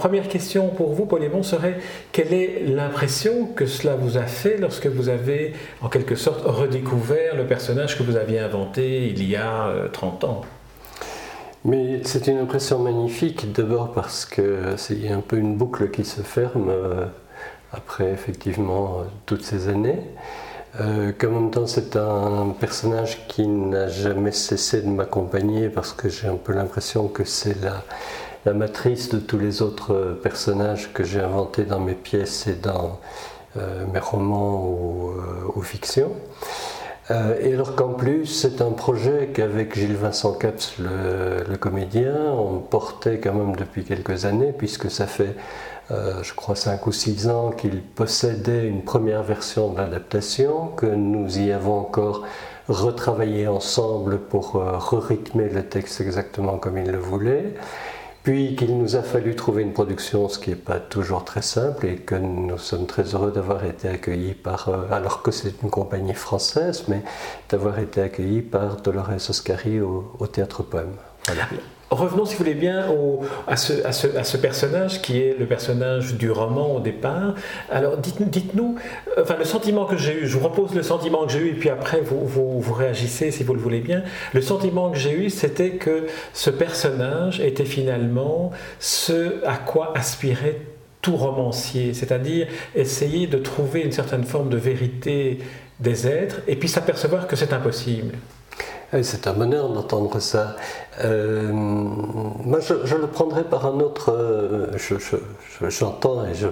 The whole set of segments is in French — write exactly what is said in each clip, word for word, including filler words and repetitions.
première question pour vous, Paul Hémon, serait quelle est l'impression que cela vous a fait lorsque vous avez, en quelque sorte, redécouvert le personnage que vous aviez inventé il y a euh, trente ans? Mais c'est une impression magnifique, d'abord parce que c'est un peu une boucle qui se ferme euh, après effectivement euh, toutes ces années. Euh, qu'en même temps c'est un personnage qui n'a jamais cessé de m'accompagner parce que j'ai un peu l'impression que c'est la, la matrice de tous les autres personnages que j'ai inventés dans mes pièces et dans euh, mes romans ou, euh, ou fictions. Euh, et alors qu'en plus c'est un projet qu'avec Gilles Vincent Caps, le, le comédien, on portait quand même depuis quelques années, puisque ça fait euh, je crois cinq ou six ans qu'il possédait une première version de l'adaptation, que nous y avons encore retravaillé ensemble pour euh, re-rythmer le texte exactement comme il le voulait. Puis qu'il nous a fallu trouver une production, ce qui n'est pas toujours très simple, et que nous sommes très heureux d'avoir été accueillis par, alors que c'est une compagnie française, mais d'avoir été accueillis par Dolores Oscari au, au Théâtre Poème. Voilà. Revenons, si vous voulez bien, au, à, ce, à, ce, à ce personnage qui est le personnage du roman au départ. Alors, dites, dites-nous, enfin, le sentiment que j'ai eu, je vous repose le sentiment que j'ai eu, et puis après, vous, vous, vous réagissez si vous le voulez bien. Le sentiment que j'ai eu, c'était que ce personnage était finalement ce à quoi aspirait tout romancier, c'est-à-dire essayer de trouver une certaine forme de vérité des êtres, et puis s'apercevoir que c'est impossible. C'est un bonheur d'entendre ça. Euh, moi, je, je le prendrais par un autre. Euh, je, je, je, j'entends et je,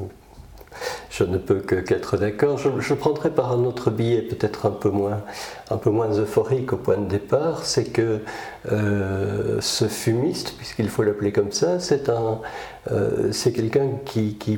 je ne peux que, qu'être d'accord. Je, je prendrais par un autre biais, peut-être un peu moins, un peu moins euphorique au point de départ. C'est que euh, ce fumiste, puisqu'il faut l'appeler comme ça, c'est un, euh, c'est quelqu'un qui, qui,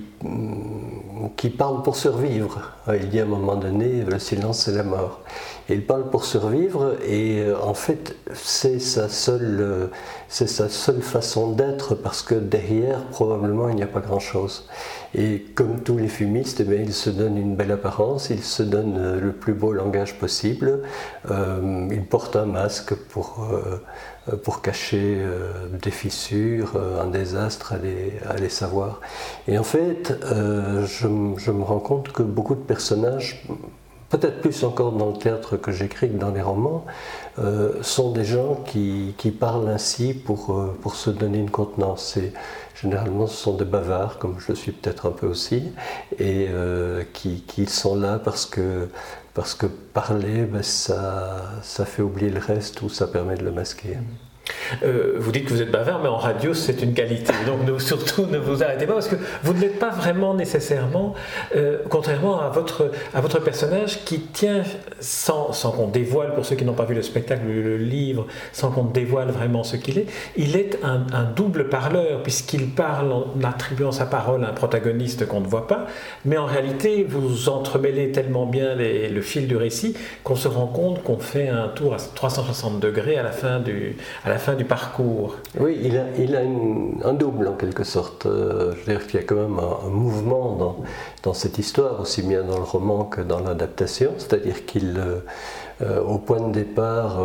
qui parle pour survivre. Il dit à un moment donné, le silence c'est la mort. Il parle pour survivre et euh, en fait c'est sa seule, euh, c'est sa seule façon d'être, parce que derrière probablement il n'y a pas grand-chose. Et comme tous les fumistes, eh bien, il se donne une belle apparence, il se donne euh, le plus beau langage possible, euh, il porte un masque pour, euh, pour cacher euh, des fissures, euh, un désastre, à les, à les savoir. Et en fait euh, je, je me rends compte que beaucoup de personnages, peut-être plus encore dans le théâtre que j'écris que dans les romans, euh, sont des gens qui, qui parlent ainsi pour, euh, pour se donner une contenance. Et généralement, ce sont des bavards, comme je le suis peut-être un peu aussi, et euh, qui, qui sont là parce que, parce que parler, ben, ça, ça fait oublier le reste ou ça permet de le masquer. Euh, vous dites que vous êtes bavard, mais en radio c'est une qualité, donc ne, surtout ne vous arrêtez pas, parce que vous ne l'êtes pas vraiment nécessairement, euh, contrairement à votre, à votre personnage qui tient, sans, sans qu'on dévoile, pour ceux qui n'ont pas vu le spectacle, le livre, sans qu'on dévoile vraiment ce qu'il est, il est un, un double parleur, puisqu'il parle en attribuant sa parole à un protagoniste qu'on ne voit pas, mais en réalité vous entremêlez tellement bien les, le fil du récit qu'on se rend compte qu'on fait un tour à trois cent soixante degrés à la fin du, à la fin du parcours. Oui, il a, il a une, un double en quelque sorte. Euh, je veux dire qu'il y a quand même un, un mouvement dans, dans cette histoire, aussi bien dans le roman que dans l'adaptation. C'est-à-dire qu'il, euh, au point de départ,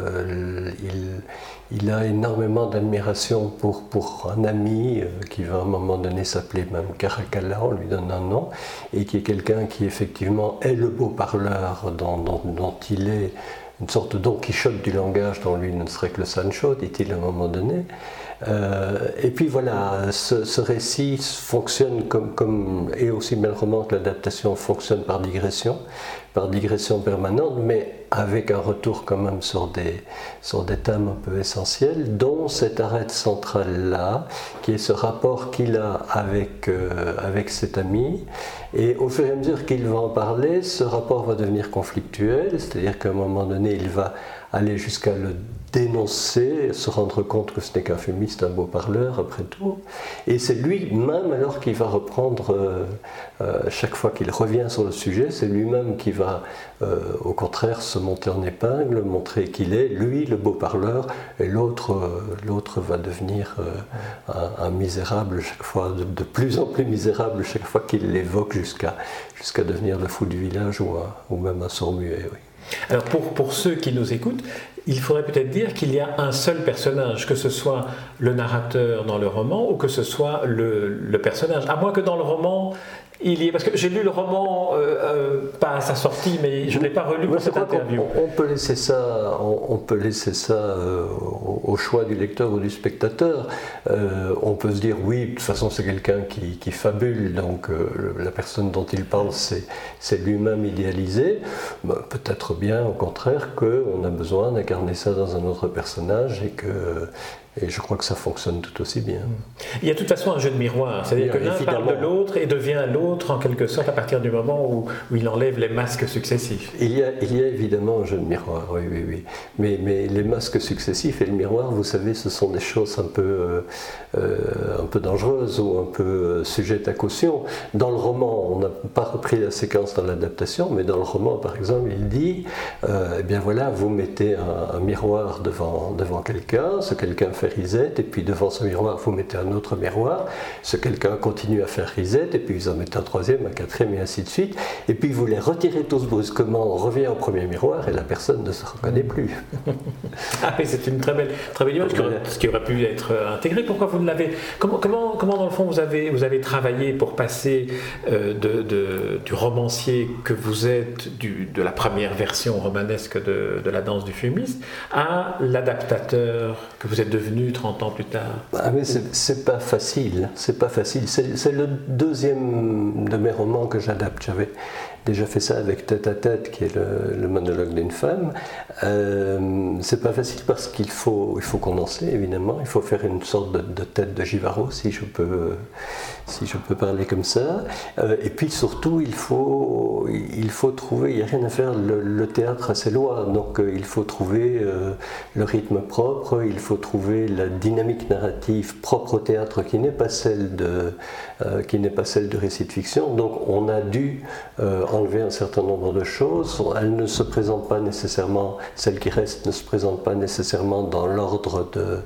euh, il, il a énormément d'admiration pour, pour un ami euh, qui va à un moment donné s'appeler même Caracalla, on lui donne un nom, et qui est quelqu'un qui effectivement est le beau parleur dont, dont, dont il est une sorte de Don Quichotte du langage, dont lui ne serait que le Sancho, dit-il à un moment donné. Euh, et puis voilà, ce, ce récit fonctionne comme, comme, et aussi bien le roman que l'adaptation fonctionne par digression, par digression permanente, mais avec un retour quand même sur des, sur des thèmes un peu essentiels, dont cette arête centrale-là, qui est ce rapport qu'il a avec, euh, avec cet ami. Et au fur et à mesure qu'il va en parler, ce rapport va devenir conflictuel, c'est-à-dire qu'à un moment donné, il va aller jusqu'à le dénoncer, se rendre compte que ce n'est qu'un fumiste, un beau parleur après tout. Et c'est lui-même alors qui va reprendre, euh, euh, chaque fois qu'il revient sur le sujet, c'est lui-même qui va euh, au contraire se monter en épingle, montrer qu'il est lui le beau parleur, et l'autre, euh, l'autre va devenir euh, un, un misérable chaque fois, de, de plus en plus misérable chaque fois qu'il l'évoque, jusqu'à, jusqu'à devenir le fou du village ou, un, ou même un sourd-muet. Oui. Alors pour, pour ceux qui nous écoutent, il faudrait peut-être dire qu'il y a un seul personnage, que ce soit le narrateur dans le roman ou que ce soit le, le personnage. À moins que dans le roman, il y ait... Parce que j'ai lu le roman, euh, euh, pas à sa sortie, mais je ne l'ai pas relu pour cette interview. On, on peut laisser ça, on, on peut laisser ça euh, au, au choix du lecteur ou du spectateur. Euh, on peut se dire, oui, de toute façon, c'est quelqu'un qui, qui fabule, donc euh, la personne dont il parle, c'est, c'est lui-même idéalisé. Ben, peut-être bien, au contraire, qu'on a besoin d'incarner ça dans un autre personnage et que... Et je crois que ça fonctionne tout aussi bien. Il y a de toute façon un jeu de miroir, c'est-à-dire que l'un parle de l'autre et devient l'autre en quelque sorte à partir du moment où, où il enlève les masques successifs. Il y a, il y a évidemment un jeu de miroir, oui, oui, oui. Mais, mais les masques successifs et le miroir, vous savez, ce sont des choses un peu, euh, euh, un peu dangereuses ou un peu euh, sujettes à caution. Dans le roman, on n'a pas repris la séquence dans l'adaptation, mais dans le roman, par exemple, il dit, euh, eh bien voilà, vous mettez un, un miroir devant, devant quelqu'un, ce quelqu'un fait risette, et puis devant ce miroir, vous mettez un autre miroir, ce quelqu'un continue à faire risette, et puis vous en mettez un troisième, un quatrième, et ainsi de suite, et puis vous les retirez tous brusquement, on revient au premier miroir, et la personne ne se reconnaît plus. Ah oui, c'est une très belle, très belle image, voilà. Ce qui aurait pu être intégré. Pourquoi vous ne l'avez... Comment, comment, comment dans le fond, vous avez, vous avez travaillé pour passer euh, de, de, du romancier que vous êtes, du, de la première version romanesque de, de La Danse du fumiste, à l'adaptateur que vous êtes devenu trente ans plus tard? Ah mais c'est, c'est pas facile, c'est pas facile. C'est, c'est le deuxième de mes romans que j'adapte. J'avais déjà fait ça avec Tête à Tête, qui est le, le monologue d'une femme. Euh, c'est pas facile parce qu'il faut, il faut condenser, évidemment. Il faut faire une sorte de, de tête de Givaro, si je peux, si je peux parler comme ça. Euh, et puis surtout, il faut, il faut trouver, il n'y a rien à faire, le, le théâtre a ses lois. Donc euh, il faut trouver euh, le rythme propre, il faut trouver la dynamique narrative propre au théâtre qui n'est pas celle de, euh, qui n'est pas celle de récit de fiction. Donc on a dû euh, enlever un certain nombre de choses. Elles ne se présentent pas nécessairement, celles qui restent ne se présentent pas nécessairement dans l'ordre de,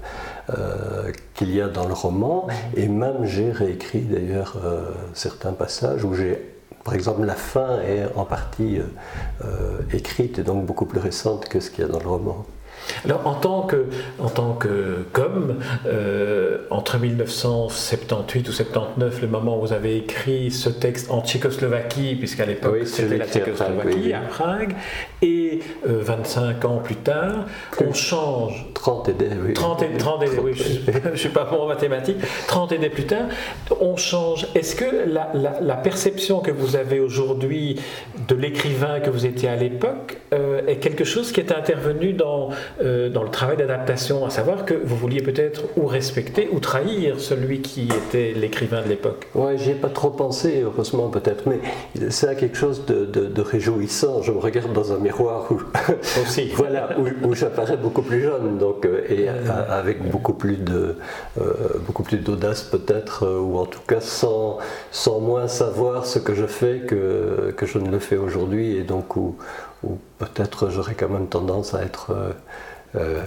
euh, qu'il y a dans le roman. Et même j'ai réécrit d'ailleurs euh, certains passages où j'ai, par exemple, la fin est en partie euh, euh, écrite et donc beaucoup plus récente que ce qu'il y a dans le roman. Alors, en tant que, en tant que com, euh, entre mille neuf cent soixante-dix-huit ou soixante-dix-neuf, le moment où vous avez écrit ce texte en Tchécoslovaquie, puisqu'à l'époque oui, c'était la Tchécoslovaquie, oui, oui. à Prague, et euh, vingt-cinq ans plus tard, plus on change. trente et des, oui. trente et, trente et, oui, je ne suis pas bon en mathématiques. trente et des plus tard, on change. Est-ce que la, la, la perception que vous avez aujourd'hui de l'écrivain que vous étiez à l'époque euh, est quelque chose qui est intervenu dans Euh, dans le travail d'adaptation, à savoir que vous vouliez peut-être ou respecter ou trahir celui qui était l'écrivain de l'époque? Oui, j'y ai pas trop pensé, heureusement peut-être, mais c'est quelque chose de, de, de réjouissant. Je me regarde dans un miroir où, aussi. voilà, où, où j'apparais beaucoup plus jeune, donc, et euh, avec beaucoup plus, de, euh, beaucoup plus d'audace peut-être, ou en tout cas sans, sans moins savoir ce que je fais que, que je ne le fais aujourd'hui, et donc où, où peut-être j'aurais quand même tendance à être, euh, euh,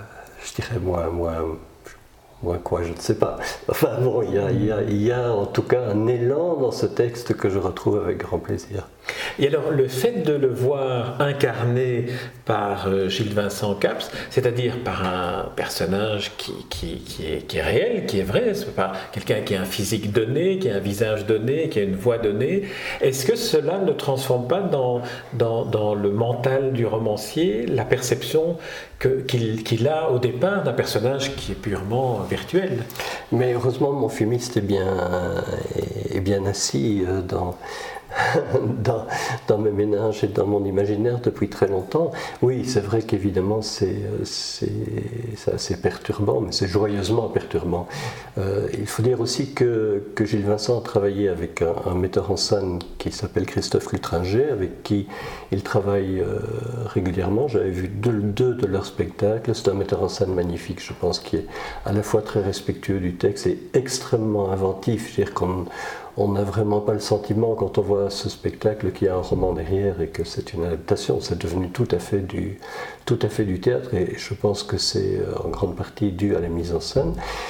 je dirais, moins, moins, moins quoi, je ne sais pas. Enfin bon, il y a, il y a, il y a en tout cas un élan dans ce texte que je retrouve avec grand plaisir. Et alors, le fait de le voir incarné par euh, Gilles Vincent Caps, c'est-à-dire par un personnage qui, qui, qui, est, qui est réel, qui est vrai, c'est pas quelqu'un qui a un physique donné, qui a un visage donné, qui a une voix donnée, est-ce que cela ne transforme pas dans, dans, dans le mental du romancier la perception que, qu'il, qu'il a au départ d'un personnage qui est purement virtuel? Mais heureusement, mon fumiste est bien, est bien assis dans... Dans, dans mes ménages et dans mon imaginaire depuis très longtemps. Oui, c'est vrai qu'évidemment c'est, c'est, c'est assez perturbant, mais c'est joyeusement perturbant. Euh, il faut dire aussi que, que Gilles Vincent a travaillé avec un, un metteur en scène qui s'appelle Christophe Lutringer, avec qui il travaille euh, régulièrement. J'avais vu deux, deux de leurs spectacles. C'est un metteur en scène magnifique, je pense, qui est à la fois très respectueux du texte et extrêmement inventif. Je veux dire qu'on on n'a vraiment pas le sentiment, quand on voit ce spectacle, qu'il y a un roman derrière et que c'est une adaptation. C'est devenu tout à fait du, tout à fait du théâtre, et je pense que c'est en grande partie dû à la mise en scène.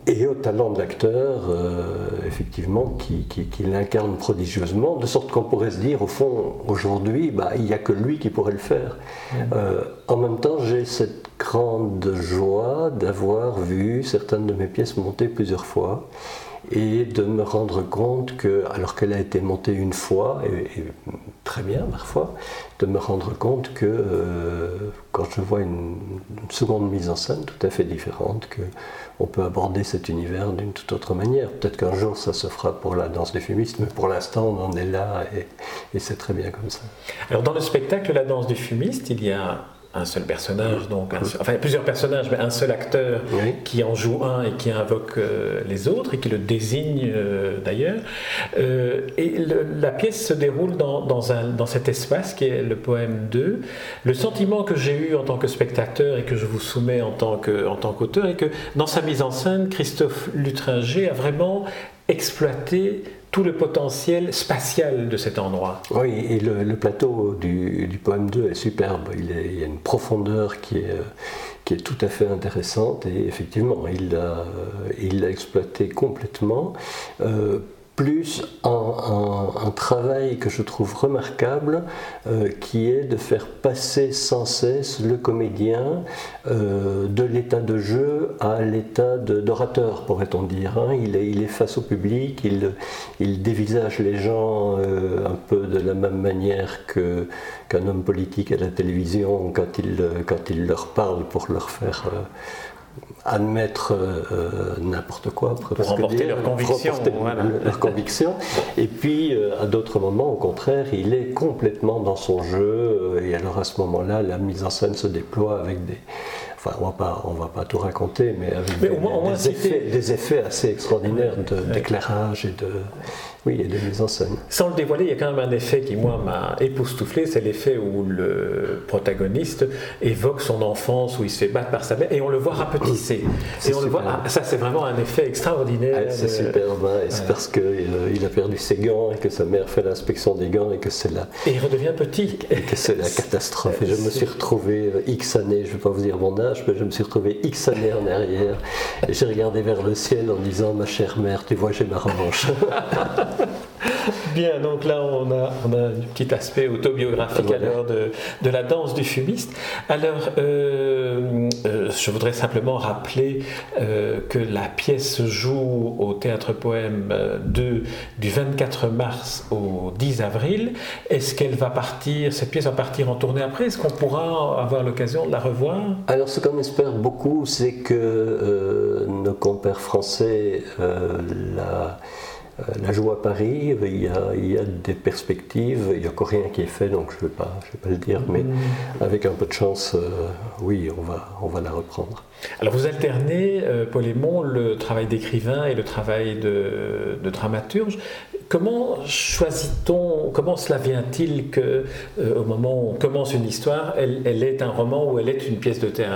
et au talent de l'acteur, euh, effectivement, qui, qui, qui l'incarne prodigieusement, de sorte qu'on pourrait se dire, au fond, aujourd'hui, bah, il n'y a que lui qui pourrait le faire. Mmh. Euh, en même temps, j'ai cette grande joie d'avoir vu certaines de mes pièces montées plusieurs fois, et de me rendre compte que, alors qu'elle a été montée une fois, et, et très bien parfois, de me rendre compte que euh, quand je vois une, une seconde mise en scène tout à fait différente, qu'on peut aborder cet univers d'une toute autre manière. Peut-être qu'un jour ça se fera pour la danse des fumistes, mais pour l'instant on en est là et, et c'est très bien comme ça. Alors dans le spectacle La danse du fumiste, il y a un seul personnage, donc un seul, enfin plusieurs personnages, mais un seul acteur oui. qui en joue un et qui invoque euh, les autres et qui le désigne euh, d'ailleurs. Euh, et le, la pièce se déroule dans, dans, un, dans cet espace qui est le poème deux. Le sentiment que j'ai eu en tant que spectateur et que je vous soumets en tant que, en tant qu'auteur est que dans sa mise en scène, Christophe Luttringer a vraiment exploité tout le potentiel spatial de cet endroit. Oui, et le, le plateau du, du poème deux est superbe. Il, est, il y a une profondeur qui est, qui est tout à fait intéressante et effectivement, il l'a il l'a exploité complètement. Euh, plus un, un, un travail que je trouve remarquable euh, qui est de faire passer sans cesse le comédien euh, de l'état de jeu à l'état d'orateur, pourrait-on dire. Hein. Il, est, il est face au public, il, il dévisage les gens euh, un peu de la même manière que, qu'un homme politique à la télévision quand il, quand il leur parle pour leur faire... Euh, admettre euh, n'importe quoi pour remporter leurs convictions voilà. leur conviction. Et puis euh, à d'autres moments au contraire il est complètement dans son jeu euh, et alors à ce moment là la mise en scène se déploie avec des enfin on va pas on va pas tout raconter mais avec mais des, au moins, au moins des, effets, des effets assez extraordinaires de, d'éclairage et de oui, et de mise en scène. Sans le dévoiler, il y a quand même un effet qui, moi, m'a époustouflé, c'est l'effet où le protagoniste évoque son enfance, où il se fait battre par sa mère, et on le voit rapetisser. Et on le voit, ah, ça, c'est vraiment un effet extraordinaire. Ah, c'est superbe, hein, et c'est parce qu'il euh, a perdu ses gants, et que sa mère fait l'inspection des gants, et que c'est la... Et il redevient petit. Et que c'est la catastrophe. Et je me suis retrouvé euh, X années, je ne vais pas vous dire mon âge, mais je me suis retrouvé X années en arrière, et j'ai regardé vers le ciel en disant, ma chère mère, tu vois, j'ai ma revanche. Bien, donc là on a, on a un petit aspect autobiographique voilà. alors de, de la danse du fumiste. Alors euh, euh, je voudrais simplement rappeler euh, que la pièce se joue au Théâtre Poème deux du vingt-quatre mars au dix avril. Est-ce qu'elle va partir, cette pièce va partir en tournée après? Est-ce qu'on pourra avoir l'occasion de la revoir? Alors ce qu'on espère beaucoup, c'est que euh, nos compères français euh, la La joue à Paris, il y, a, il y a des perspectives, il n'y a encore rien qui est fait, donc je ne vais, vais pas le dire, mais avec un peu de chance, euh, oui, on va, on va la reprendre. Alors vous alternez, euh, Paul Aymon, le travail d'écrivain et le travail de, de dramaturge. Comment choisit-on, comment cela vient-il qu'au euh, moment où on commence une histoire, elle, elle est un roman ou elle est une pièce de théâtre ?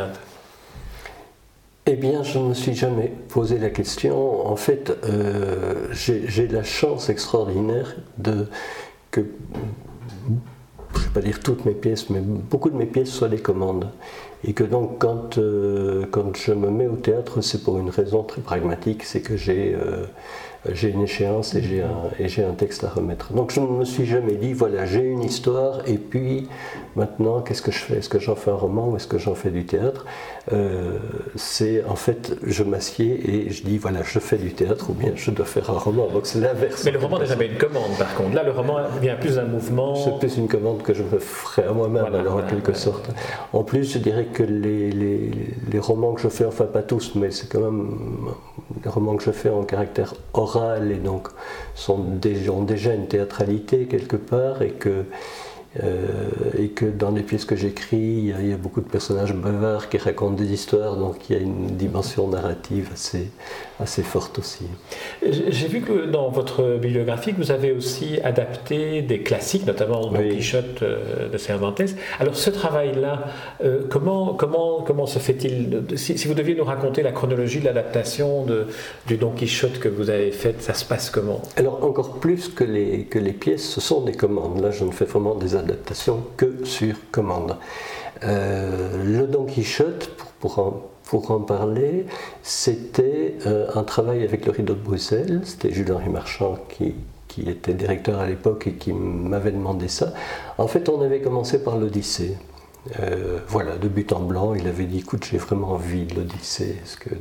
Eh bien, je ne me suis jamais posé la question. En fait, euh, j'ai, j'ai la chance extraordinaire de que, je ne vais pas dire toutes mes pièces, mais beaucoup de mes pièces soient des commandes. Et que donc, quand, euh, quand je me mets au théâtre, c'est pour une raison très pragmatique, c'est que j'ai, euh, j'ai une échéance et j'ai, un, et j'ai un texte à remettre. Donc, je ne me suis jamais dit, voilà, j'ai une histoire, et puis, maintenant, qu'est-ce que je fais? Est-ce que j'en fais un roman ou est-ce que j'en fais du théâtre? Euh, c'est en fait, je m'assieds et je dis voilà, je fais du théâtre ou bien je dois faire un roman. Donc c'est l'inverse. Mais le roman n'est jamais une commande par contre. Là, le roman vient plus d'un mouvement. C'est plus une commande que je me ferai à moi-même, voilà, alors voilà, en quelque voilà. sorte. En plus, je dirais que les, les, les romans que je fais, enfin pas tous, mais c'est quand même les romans que je fais en caractère oral et donc sont déjà, ont déjà une théâtralité quelque part et que. Euh, et que dans les pièces que j'écris, il y, a, il y a beaucoup de personnages bavards qui racontent des histoires, donc il y a une dimension narrative assez, assez forte aussi. J'ai vu que dans votre bibliographie, vous avez aussi adapté des classiques, notamment Don oui. Quichotte de Cervantes. Alors ce travail-là, euh, comment, comment, comment se fait-il? si, si vous deviez nous raconter la chronologie de l'adaptation de, du Don Quichotte que vous avez faite, ça se passe comment? Alors encore plus que les, que les pièces, ce sont des commandes. Là, je ne fais vraiment des adaptation que sur commande. Euh, le Don Quichotte, pour, pour en pour en parler, c'était euh, un travail avec le Rideau de Bruxelles. C'était Jules-Henri Marchand qui, qui était directeur à l'époque et qui m'avait demandé ça. En fait, on avait commencé par l'Odyssée. Euh, voilà, de but en blanc, il avait dit, écoute, j'ai vraiment envie de l'Odyssée. Est-ce que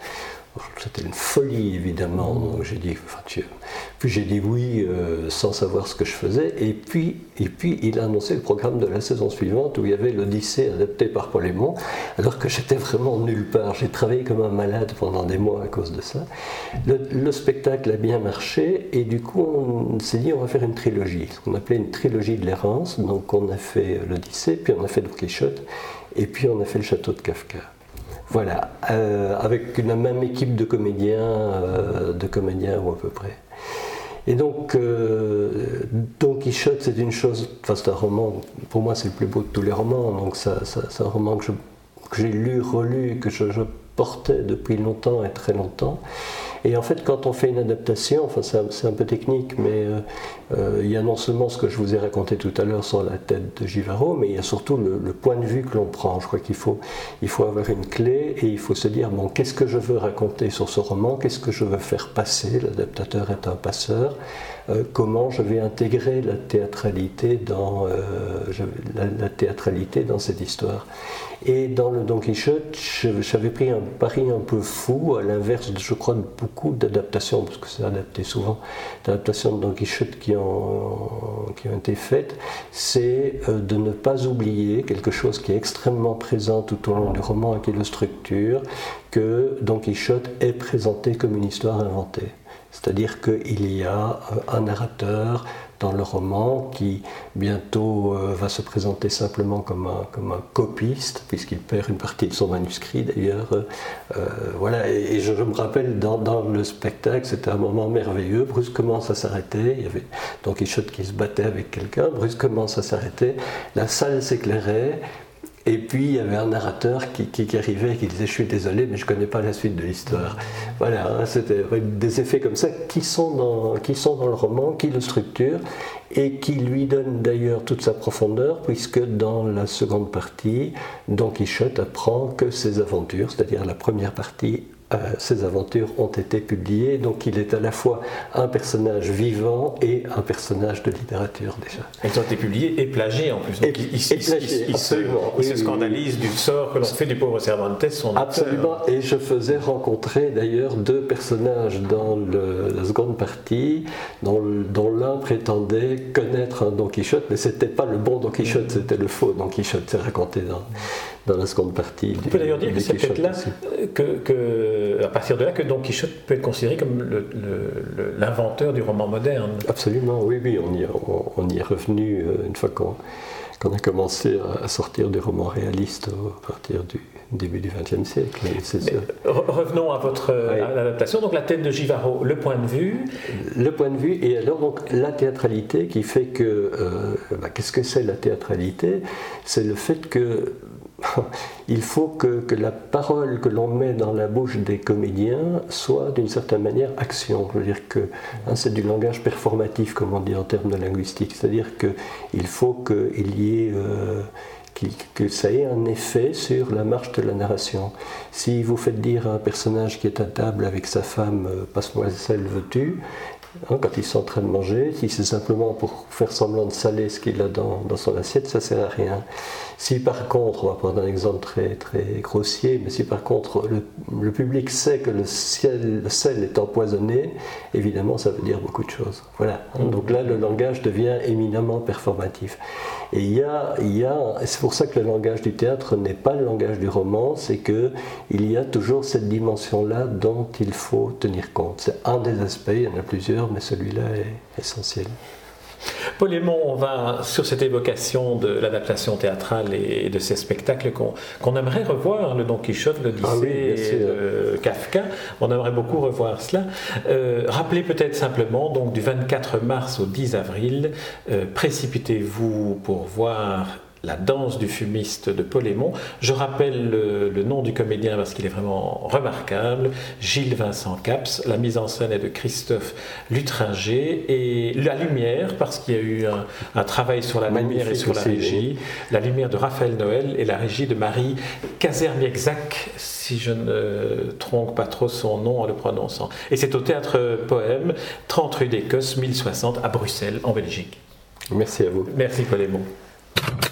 c'était une folie, évidemment. Donc j'ai dit, enfin, tu... Puis j'ai dit oui, euh, sans savoir ce que je faisais. Et puis, et puis, il a annoncé le programme de la saison suivante où il y avait l'Odyssée adaptée par Paul Émond, alors que j'étais vraiment nulle part. J'ai travaillé comme un malade pendant des mois à cause de ça. Le, le spectacle a bien marché et du coup, on s'est dit, on va faire une trilogie, ce qu'on appelait une trilogie de l'errance. Donc on a fait l'Odyssée, puis on a fait Don Quichotte, et puis on a fait le château de Kafka. Voilà, euh, avec une même équipe de comédiens, euh, de comédiens ou à peu près. Et donc, euh, Don Quichotte, c'est une chose, enfin c'est un roman, pour moi c'est le plus beau de tous les romans, donc ça, ça, c'est un roman que, je, que j'ai lu, relu, que je, je portais depuis longtemps et très longtemps. Et en fait, quand on fait une adaptation, enfin c'est un, c'est un peu technique, mais euh, euh, il y a non seulement ce que je vous ai raconté tout à l'heure sur la tête de Givaro, mais il y a surtout le, le point de vue que l'on prend. Je crois qu'il faut, il faut avoir une clé et il faut se dire, bon, qu'est-ce que je veux raconter sur ce roman, qu'est-ce que je veux faire passer, l'adaptateur est un passeur, euh, comment je vais intégrer la théâtralité dans, euh, je, la, la théâtralité dans cette histoire. Et dans le Don Quichotte, j'avais pris un pari un peu fou, à l'inverse, je crois, de beaucoup d'adaptations, parce que c'est adapté souvent, d'adaptations de Don Quichotte qui ont, qui ont été faites, c'est de ne pas oublier quelque chose qui est extrêmement présent tout au long du roman et qui est la structure, que Don Quichotte est présenté comme une histoire inventée. C'est-à-dire qu'il y a un narrateur dans le roman qui bientôt euh, va se présenter simplement comme un, comme un copiste, puisqu'il perd une partie de son manuscrit d'ailleurs. Euh, voilà, et, et je, je me rappelle dans, dans le spectacle, c'était un moment merveilleux, brusquement ça s'arrêtait, il y avait Don Quichotte qui se battait avec quelqu'un, brusquement ça s'arrêtait, la salle s'éclairait. Et puis il y avait un narrateur qui, qui, qui arrivait et qui disait « Je suis désolé, mais je ne connais pas la suite de l'histoire ». Voilà, hein, c'était des effets comme ça qui sont, dans, qui sont dans le roman, qui le structurent et qui lui donnent d'ailleurs toute sa profondeur, puisque dans la seconde partie, Don Quichotte apprend que ses aventures, c'est-à-dire la première partie, Euh, ses aventures ont été publiées, donc il est à la fois un personnage vivant et un personnage de littérature déjà. Elles ont été publiées et plagiées en plus. Donc et, il, il, et plagiées, il, il, absolument. Il oui, se scandalise oui, oui. du sort que l'on fait du pauvre Cervantes, son absolument, auteur. Et je faisais rencontrer d'ailleurs deux personnages dans le, la seconde partie, dont, dont l'un prétendait connaître un Don Quichotte, mais c'était pas le bon Don Quichotte, c'était le faux Don Quichotte, c'est raconté dans... dans la seconde partie. On peut d'ailleurs dire que c'est peut-être là, que, que, à partir de là, que Don Quichotte peut être considéré comme le, le, l'inventeur du roman moderne. Absolument, oui, oui, on y, on, on y est revenu une fois qu'on, qu'on a commencé à sortir des romans réalistes à partir du début du vingtième siècle. C'est sûr. Revenons à votre oui. à l'adaptation. Donc la tête de Givaro, le point de vue. Le point de vue, et alors donc la théâtralité qui fait que, euh, bah, qu'est-ce que c'est la théâtralité ? C'est le fait que il faut que, que la parole que l'on met dans la bouche des comédiens soit d'une certaine manière action. Je veux dire que hein, c'est du langage performatif, comme on dit en termes de linguistique. C'est-à-dire qu'il faut qu'il y ait, euh, qu'il, que ça ait un effet sur la marche de la narration. Si vous faites dire à un personnage qui est à table avec sa femme « passe-moi celle, veux-tu » Hein, quand ils sont en train de manger, si c'est simplement pour faire semblant de saler ce qu'il a dans, dans son assiette, ça ne sert à rien. Si par contre, on va prendre un exemple très, très grossier, mais si par contre le, le public sait que le, ciel, le sel est empoisonné, évidemment ça veut dire beaucoup de choses. Voilà. Hein, donc là, le langage devient éminemment performatif. Et il y a, il y a, c'est pour ça que le langage du théâtre n'est pas le langage du roman, c'est qu'il y a toujours cette dimension-là dont il faut tenir compte. C'est un des aspects, il y en a plusieurs, mais celui-là est essentiel. Paul Émond, on va sur cette évocation de l'adaptation théâtrale et de ces spectacles qu'on, qu'on aimerait revoir, le Don Quichotte, l'Odyssée, ah oui, euh, Kafka, on aimerait beaucoup revoir cela. Euh, rappelez peut-être simplement, donc du vingt-quatre mars au dix avril, euh, précipitez-vous pour voir La danse du fumiste de Paul Hémon. Je rappelle le, le nom du comédien parce qu'il est vraiment remarquable, Gilles Vincent Caps. La mise en scène est de Christophe Lutringer et la lumière, parce qu'il y a eu un, un travail sur la Magnifique lumière et sur la aussi, régie. oui. La lumière de Raphaël Noël et la régie de Marie Kazermieczak, si je ne trompe pas trop son nom en le prononçant. Et c'est au Théâtre Poème, trente rue d'Écosse, mille soixante à Bruxelles, en Belgique. Merci à vous. Merci Paul Hémon.